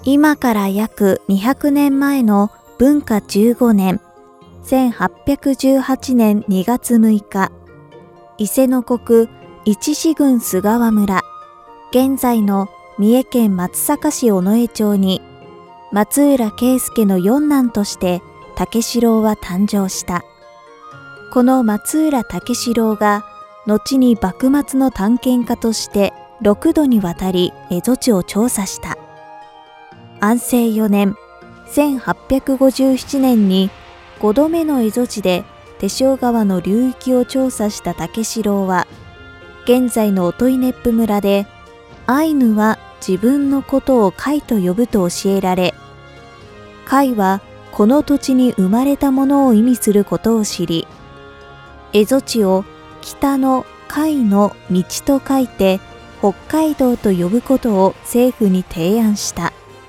今から約200年前の文化15年、1818年2月6日、伊勢の国一支郡菅川村、現在の三重県松阪市尾上町に、松浦慶介の四男として武四郎は誕生した。この松浦武四郎が、後に幕末の探検家として6度にわたり蝦夷地を調査した。安政4年、1857年に5度目の蝦夷地で手塩川の流域を調査した武四郎は、現在の音威子府村で、アイヌは自分のことをカイと呼ぶと教えられ、カイはこの土地に生まれたものを意味することを知り、蝦夷地を北の海の道と書いて北海道と呼ぶことを政府に提案した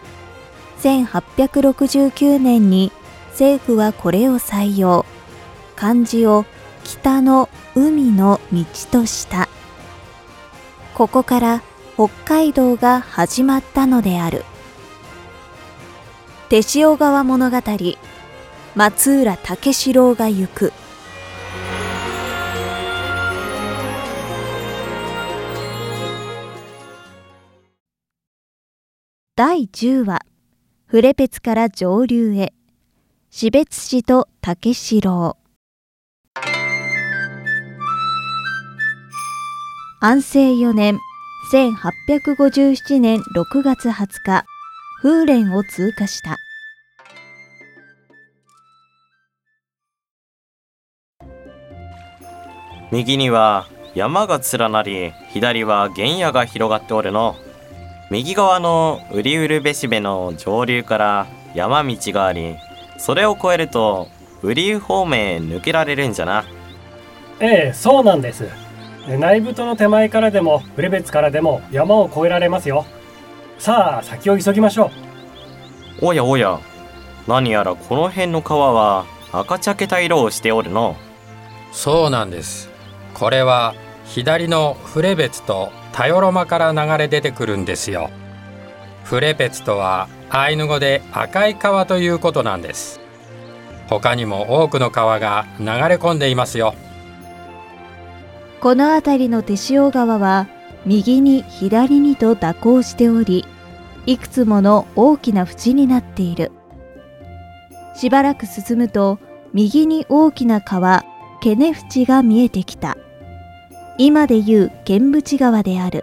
。1869年に政府はこれを採用、漢字を北の海の道とした。ここから北海道が始まったのである。手塩川物語、松浦武四郎が行く。第10話、フペツから上流へ、士別氏と武四郎。安政4年、1857年6月20日、風蓮を通過した。 右には山が連なり、左は原野が広がっておるの。右側のウリウルベシベの上流から山道があり、それを越えるとウリウ方面へ抜けられるんじゃな。 ええ、そうなんです。内部との手前からでもフレベツからでも山を越えられますよ。さあ、先を急ぎましょう。おやおや、何やらこの辺の川は赤茶けた色をしておるの。 そうなんです。これは左のフレベツとタヨロマから流れ出てくるんですよ。フレペツとはアイヌ語で赤い川ということなんです。他にも多くの川が流れ込んでいますよ。 この辺りの手塩川は右に左にと蛇行しており、いくつもの大きな淵になっている。しばらく進むと右に大きな川ケネ淵が見えてきた。今でいう剣淵川である。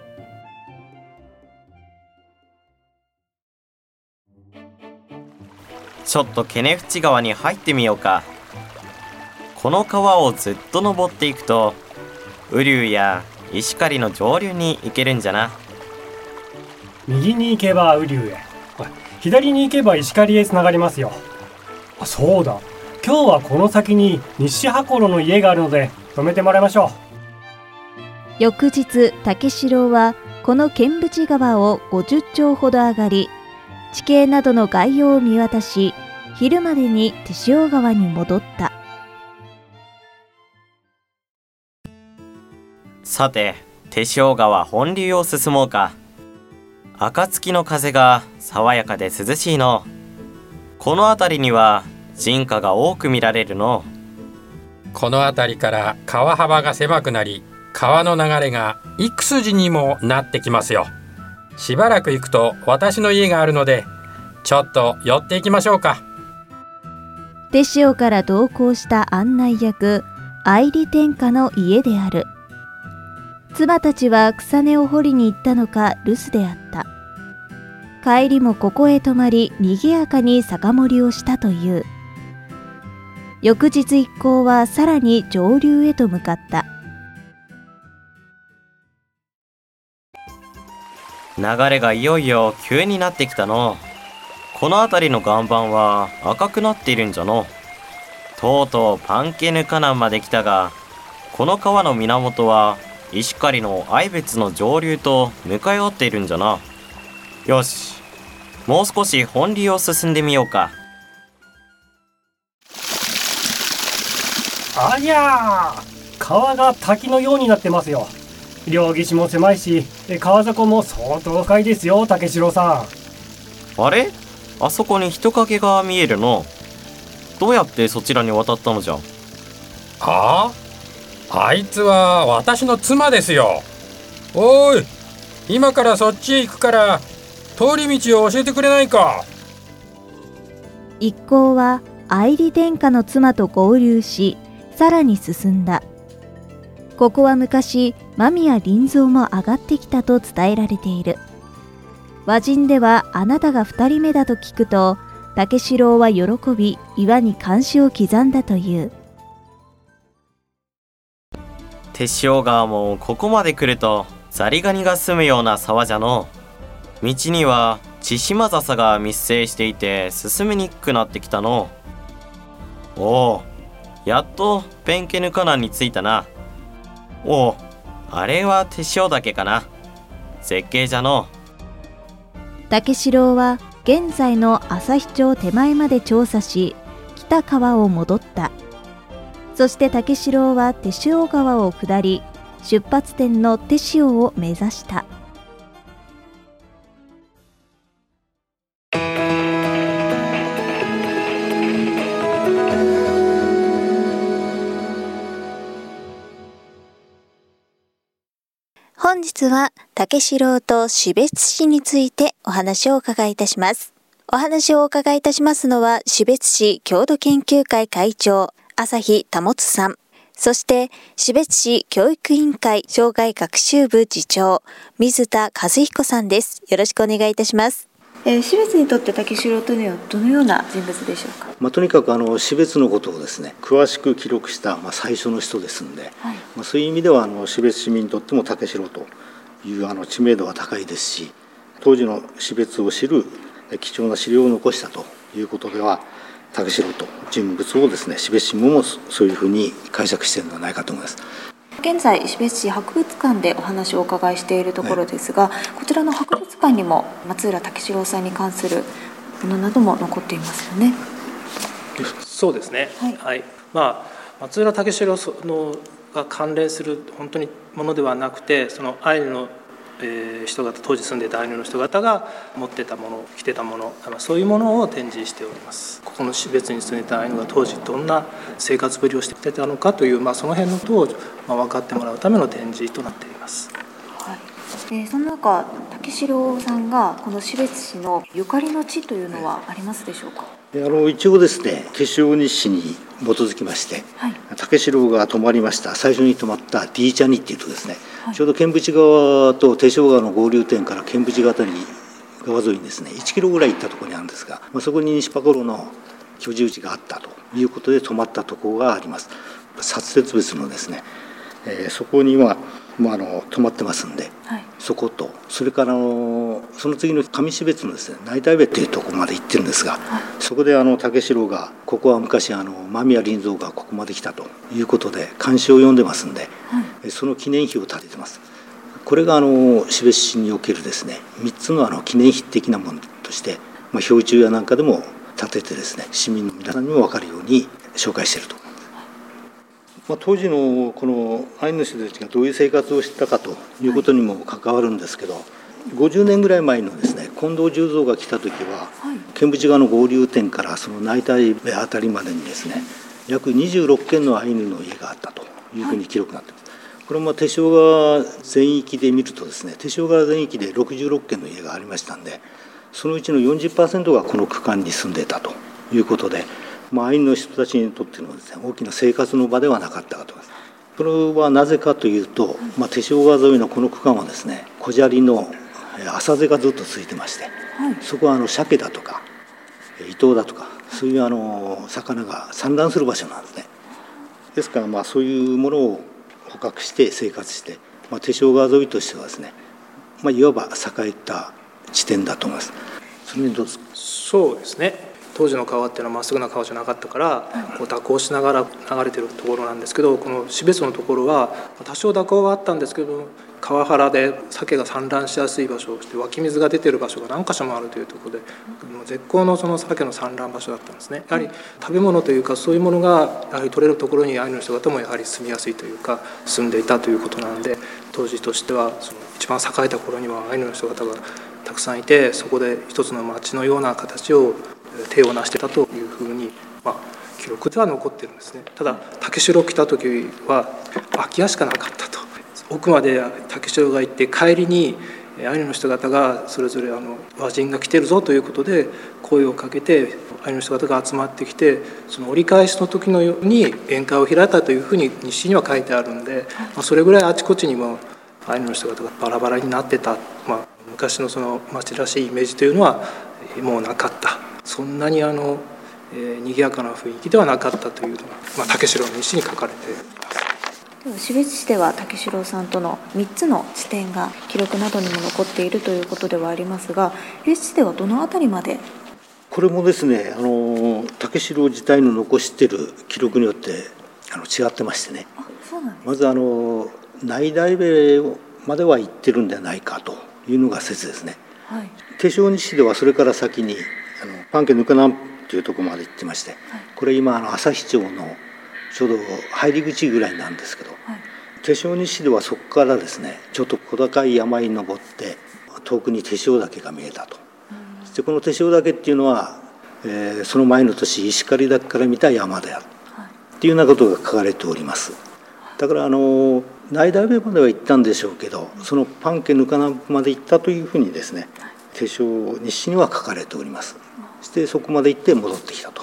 ちょっとケネ淵川に入ってみようか。この川をずっと登っていくと雨竜や石狩の上流に行けるんじゃな。 右に行けば雨竜へ、左に行けば石狩へつながりますよ。そうだ、今日はこの先に西箱路の家があるので泊めてもらいましょう。 翌日、武四郎はこの剣淵川を50町ほど上がり、地形などの概要を見渡し、昼までに手塩川に戻った。 さて、手塩川本流を進もうか。暁の風が爽やかで涼しいの。この辺りには人家が多く見られるの。 この辺りから川幅が狭くなり、川の流れが幾筋にもなってきますよ。しばらく行くと私の家があるので、ちょっと寄っていきましょうか。 手塩から同行した案内役愛理天下の家である。妻たちは草根を掘りに行ったのか留守であった。帰りもここへ泊まり、賑やかに酒盛りをしたという。翌日一行はさらに上流へと向かった。 流れがいよいよ急になってきたの。この辺りの岩盤は赤くなっているんじゃの。とうとうパンケヌカナンまで来たが、この川の源は石狩の愛別の上流と向かい合っているんじゃな。よし、もう少し本流を進んでみようか。 ありゃー、川が滝のようになってますよ。両岸も狭いし、川底も相当深いですよ、武四郎さあれ、あそこに人影が見えるの。どうやってそちらに渡ったのじゃ。 はあ、あいつは私の妻ですよ。おい、今からそっちへ行くから通り道を教えてくれないか。 一行は愛理殿下の妻と合流し、さらに進んだ。ここは昔、間宮林蔵も上がってきたと伝えられている。和人ではあなたが2人目だと聞くと、武四郎は喜び、岩に漢詩を刻んだという。 手塩川もここまで来るとザリガニが住むような沢じゃの。道には千島笹が密生していて進みにくくなってきたの。おお、やっとペンケヌカナンに着いたな。おお、あれは手塩岳かな。絶景じゃの。 武四郎は現在の旭町手前まで調査し、北川を戻った。そして武四郎は手塩川を下り、出発点の手塩を目指した。本日は武四郎と士別市についてお話をお伺いいたします。お話をお伺いいたしますのは、士別市郷土研究会会長朝日保さん、そして士別市教育委員会障害学習部次長水田和彦さんです。よろしくお願いいたします。士別にとって武四郎というのはどのような人物でしょうか。 とにかく士別のことをですね、詳しく記録した、最初の人ですので、そういう意味では士別市民にとっても武四郎という知名度が高いですし、当時の士別を知る貴重な資料を残したということでは、武四郎と人物をですね、士別新聞もそういうふうに解釈しているのではないかと思います。 現在士別市博物館でお話をお伺いしているところですが、こちらの博物館にも松浦武四郎さんに関するものなども残っていますよね。 そうですね、松浦武四郎が関連する本当にものではなくて、そのアイヌの人々、当時住んでいたアイヌの人々が持ってたもの、着てたもの、そういうものを展示しております。ここの士別に住んでいたアイヌが当時どんな生活ぶりをしていたのかという、その辺のことを分かってもらうための展示となっています。 その中、武四郎さんがこの士別市のゆかりの地というのはありますでしょうか。 一応ですね、手塩日誌に基づきまして、武四郎が泊まりました、最初に泊まったディーチャニっていうとですね、ちょうど剣淵川と手塩川の合流点から剣淵川沿いにですね、1キロぐらい行ったところにあるんですが、そこに西パコロの居住地があったということで泊まったところがあります。殺節別のですね、そこには泊まってますんで、そこと、それからその次の上士別のですね、内大部っていうところまで行ってるんですが、そこで武四郎がここは昔間宮林蔵がここまで来たということで漢詩を読んでますんで、その記念碑を建ててます。これが士別市におけるですね、3つの記念碑的なものとして、標柱やなんかでも建ててですね、市民の皆さんにも分かるように紹介していると。当時のこのアイヌの人たちがどういう生活をしてたかということにも関わるんですけど、50年ぐらい前のですね、近藤十三が来た時は、剣淵川の合流点からその内大部あたりまでにですね、約26軒のアイヌの家があったというふうに記録になっています。これも手塩川全域で見るとですね、手塩川全域で66軒の家がありましたんで、そのうちの 40% がこの区間に住んでいたということで、アイヌの人たちにとってのですね、大きな生活の場ではなかったかと思います。これはなぜかというと、手塩川沿いのこの区間はですね、小砂利の浅瀬がずっと続いてまして、そこは鮭だとかイトウだとか、そういう魚が産卵する場所なんですね。ですからそういうものを捕獲して生活して、手塩川沿いとしてはですね、いわば栄えた地点だと思います。それにどうですか。 そうですね、 当時の川っていうのはまっすぐな川じゃなかったからこう蛇行しながら流れてるところなんですけど、この標津のところは多少蛇行はあったんですけど、川原で鮭が産卵しやすい場所をして湧き水が出てる場所が何か所もあるというところで、絶好のその鮭の産卵場所だったんですね。やはり食べ物というかそういうものがやはり取れるところにアイヌの人方もやはり住みやすいというか住んでいたということなので、当時としてはその一番栄えた頃にはアイヌの人方がたくさんいて、そこで一つの町のような形を手を成してたというふうに、記録では残ってるんですね。ただ竹城来た時は空き家しかなかったと。奥まで竹城が行って帰りにアイヌの人方がそれぞれ和人が来てるぞということで声をかけてアイヌの人方が集まってきて、その折り返しの時のように宴会を開いたというふうに日誌には書いてあるんで、それぐらいあちこちにもアイヌの人方がバラバラになってた、昔のその町らしいイメージというのはもうなかった、そんなに賑やかな雰囲気ではなかったというのが、竹城の日誌に書かれています。 標津市では竹四郎さんとの3つの地点が記録などにも残っているということではありますが、標津市ではどのあたりまで？ これもですね、竹四郎自体の残している記録によって違ってましてね。 そうなんです。 まず内大部までは行ってるんではないかというのが説ですね。 はい、 手塩西ではそれから先にパンケヌカナンというところまで行ってまして、これ今旭町のちょうど入り口ぐらいなんですけど、手塩西ではそこからですねちょっと小高い山に登って遠くに手塩岳が見えたと。そしてこの手塩岳っていうのは、その前の年石狩岳から見た山であるっていうようなことが書かれております。だから内大部までは行ったんでしょうけど、そのパンケヌカナンまで行ったというふうにですね手塩西には書かれております。そしてそこまで行って戻ってきたと。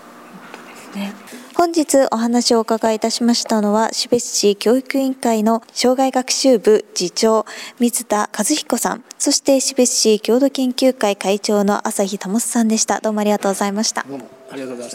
本日お話をお伺いいたしましたのは標津市教育委員会の障害学習部次長水田和彦さん、そして標津市郷土研究会会長の朝日保さんでした。どうもありがとうございました。 どうもありがとうございました。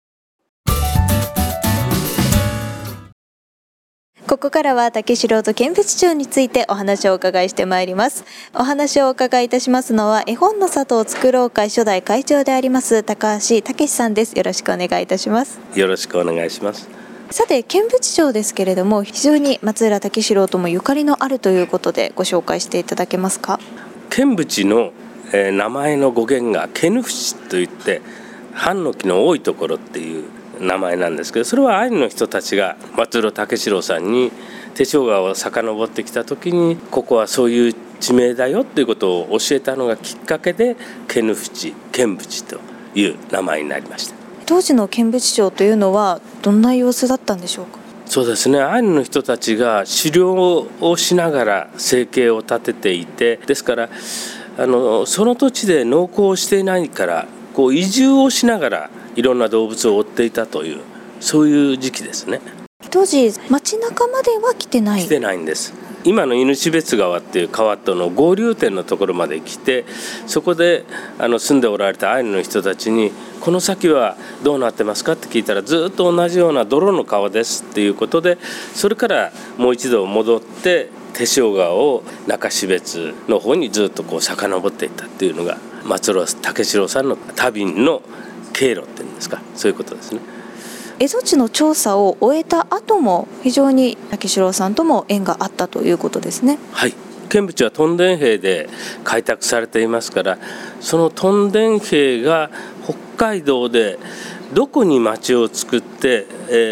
ここからは竹四郎と見物町についてお話をお伺いしてまいります。お話をお伺いいたしますのは絵本の里を作ろう会初代会長であります高橋武さんです。よろしくお願いいたします。 よろしくお願いします。 さて見物町ですけれども、非常に松浦竹四郎ともゆかりのあるということでご紹介していただけますか。 見物の、名前の語源が毛ぬふちといって藩の木の多いところっていう名前なんですけど、それはアイヌの人たちが松浦竹四郎さんに手塩川を遡ってきた時にここはそういう地名だよということを教えたのがきっかけで毛ぬふち見物という名前になりました。 当時の見物町というのはどんな様子だったんでしょうか。 そうですね、アイヌの人たちが狩猟をしながら生計を立てていて、ですからその土地で農耕をしていないから移住をしながらいろんな動物を追っていたというそういう時期ですね。 当時街中までは来てないんです。今の犬標津川っていう川との合流点のところまで来て、そこで住んでおられたアイヌの人たちにこの先はどうなってますかって聞いたら、ずっと同じような泥の川ですっていうことで、それからもう一度戻って手塩川を中標津の方にずっと遡っていったっていうのが松浦竹四郎さんの旅の経路っていうんですか、そういうことですね。 蝦夷地の調査を終えた後も非常に竹四郎さんとも縁があったということですね。 はい、見物は屯田兵で開拓されていますから、その屯田兵が北海道でどこに町を作って、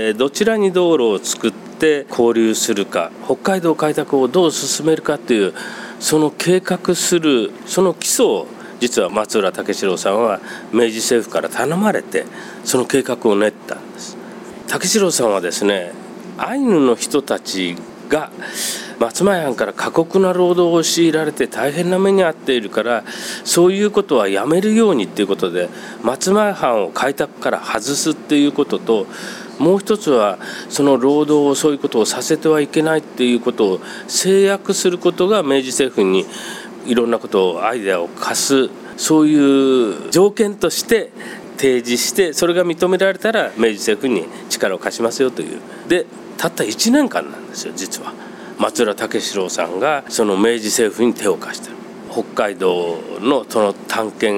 どちらに道路を作って交流するか、北海道開拓をどう進めるかというその計画するその基礎を実は松浦竹四郎さんは明治政府から頼まれてその計画を練ったんです。竹四郎さんはですね、アイヌの人たちが松前藩から過酷な労働を強いられて大変な目に遭っているから、そういうことはやめるようにということで松前藩を開拓から外すっていうことと、もう一つはその労働をそういうことをさせてはいけないっていうことを制約することが明治政府にいろんなことをアイデアを貸す、そういう条件として提示して、それが認められたら明治政府に力を貸しますよという。でたった1年間なんですよ。実は松浦竹四郎さんがその明治政府に手を貸してる。北海道のその探検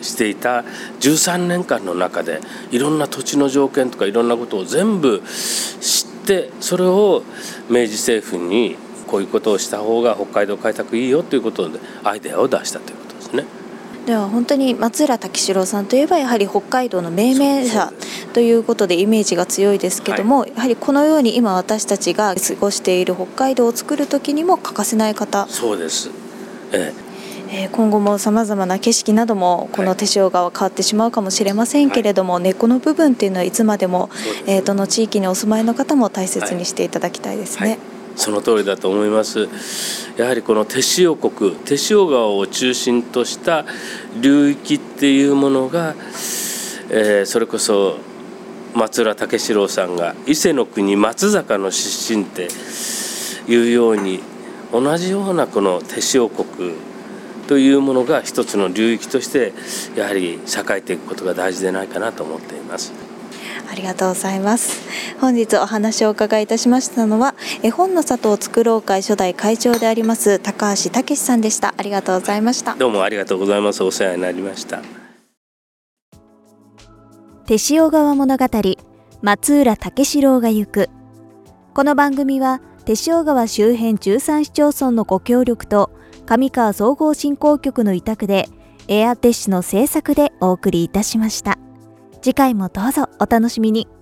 していた13年間の中でいろんな土地の条件とかいろんなことを全部知って、それを明治政府にこういうことをした方が北海道開拓いいよということでアイデアを出したということですね。 では本当に松浦武四郎さんといえばやはり北海道の命名者ということでイメージが強いですけども、やはりこのように今私たちが過ごしている北海道を作る時にも欠かせない方。 そうです、 今後もさまざまな景色などもこの手塩川は変わってしまうかもしれませんけれども、根っこの部分っていうのはいつまでも、どの地域にお住まいの方も大切にしていただきたいですね。 その通りだと思います。やはりこの手塩国、手塩川を中心とした流域っていうものが、それこそ松浦武四郎さんが伊勢の国松坂の出身っていうように、同じようなこの手塩国というものが一つの流域としてやはり栄えていくことが大事でないかなと思っています。 ありがとうございます。本日お話をお伺いいたしましたのは絵本の里を作ろう会初代会長であります高橋武さんでした。ありがとうございました。 どうもありがとうございます。お世話になりました。 手塩川物語、松浦武四郎が行く。この番組は手塩川周辺13市町村のご協力と上川総合振興局の委託でエアテッシュの制作でお送りいたしました。次回もどうぞお楽しみに。